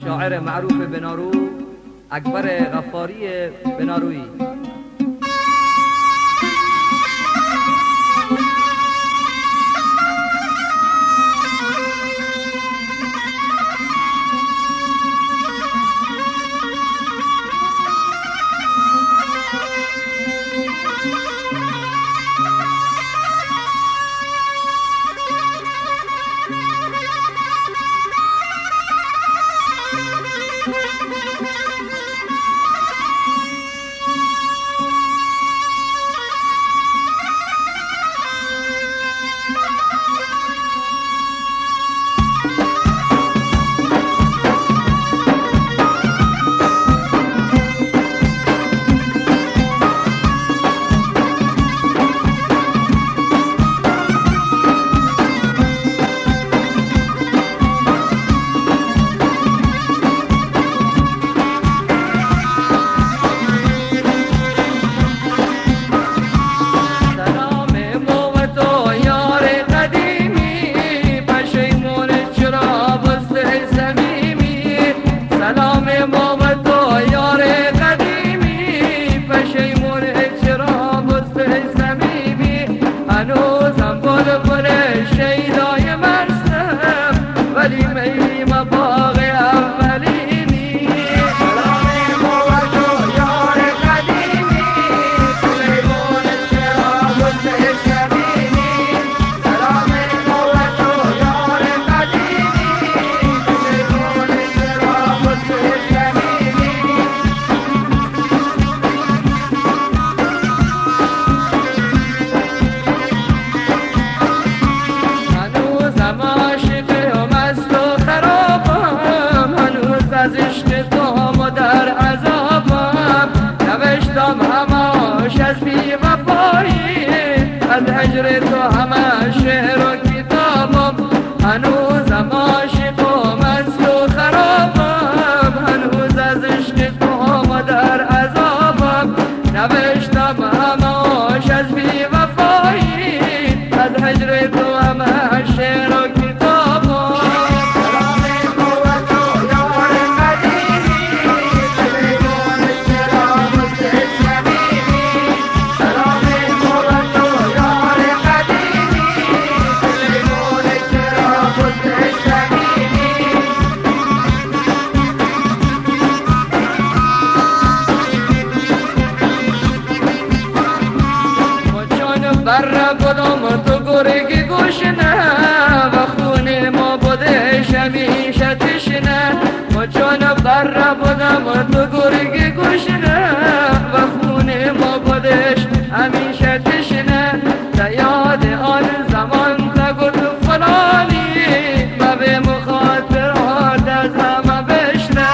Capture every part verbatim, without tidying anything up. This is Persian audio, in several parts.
شاعر معروف بنارو اکبر غفاری بنارویی. از عشق تو و در عذابم نوشتم هماش از بی وفایی، از هجر تو همه شعر و کتابم، هنوزم عاشقم از تو خرابم، هنوز از عشق تو و در عذابم نوشتم هماش از بی وفایی، از هجر تو همه شعر و کتابم. بر بودم تو گرگ گوشنه و خون ما بودش همیشه تشنه، و چون بر بودم تو گرگ گوشنه و خون ما بودش همیشه تشنه، تا یاد آن زمان تا گفت فلانی و به مخاطرات از همه بشنه.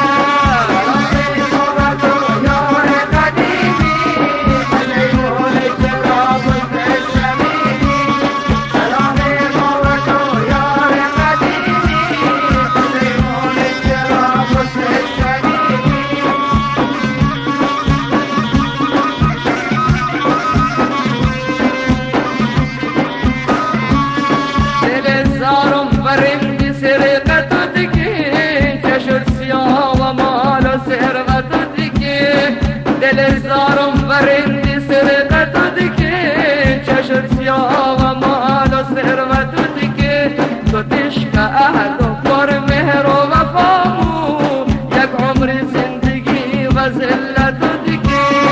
دل زارم ورندی سرقت و دیگه چشم سیاه و مال و ثروت و دیگه، تو عشق عهد و پر مهر و وفامو یک عمر زندگی و ذلت و دیگه.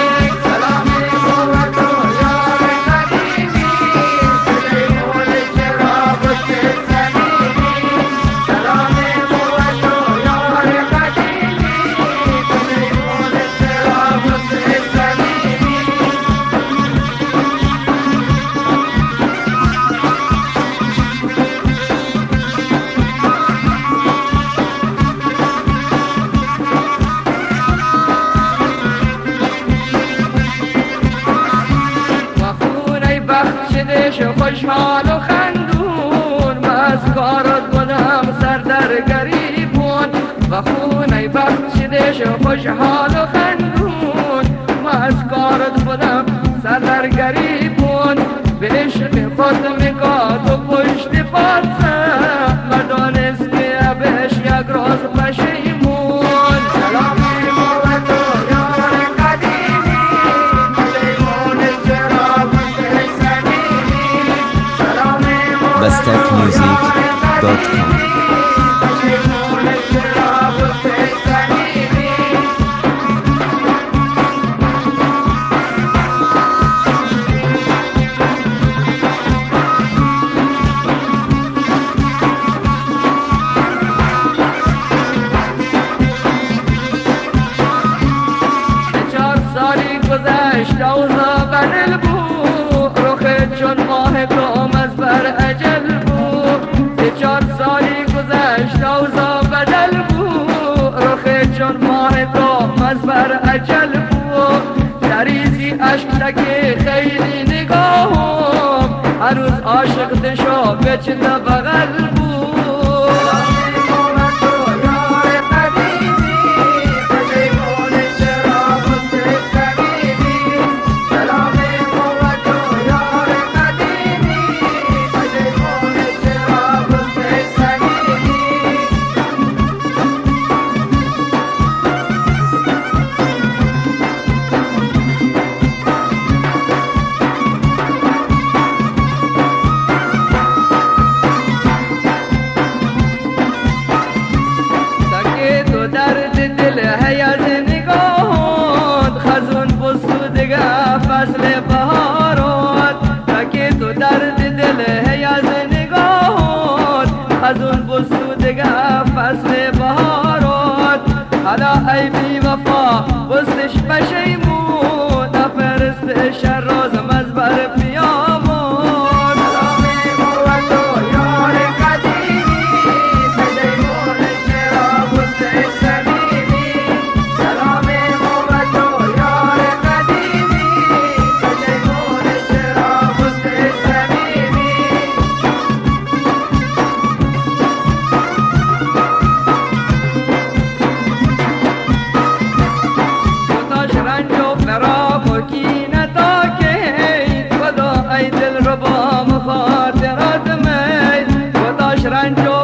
خوشحال و خندون و از کارت بودم سر در گریبون، و خونه بخشیدش خوشحال و خندون و از کارت بودم سر در گریبون، به عشق خود میکات و پشت پاتم و دانستی بهش یک روز پشیمون. دات کام. اوضا بدل بود رخ چون ماه کام از بر اجل بود. سه چار سالی گذشت اوضا بدل بود رخ چون ماه کام از بر اجل بود. دریزی عشق تکی خیلی نگاهم هر روز عاشق دشا بچنده بغل بود. درد دل ہے از نگاهات خزون بسودگه فصل بهارات. تاکه تو درد دل ہے از نگاهات خزون بسودگه فصل بهارات. حالا ای بی وفا بستش پشیمون نفرست شر رازم از بر پیامون. رنج و